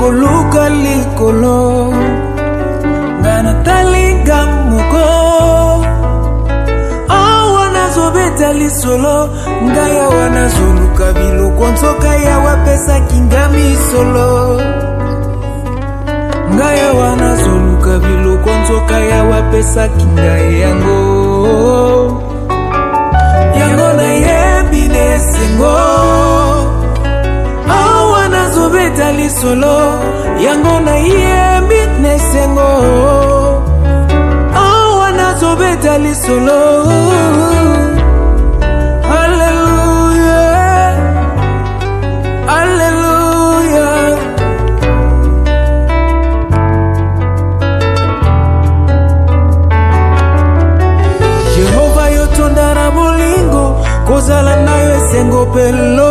koluka likolo ngana talinga muko awana zobeta lisolo ngaya wana zoluka biloko nzoka ya wapesa kingami solo ngaya wana zoluka biloko nzoka ya wapesa kingai yango na yebine sengo awana zobeta lisolo yango na yebine sengo awana zobeta lisolo. Hallelujah, hallelujah. Jehova yotonda na bolingo kozala nayo esengo pelo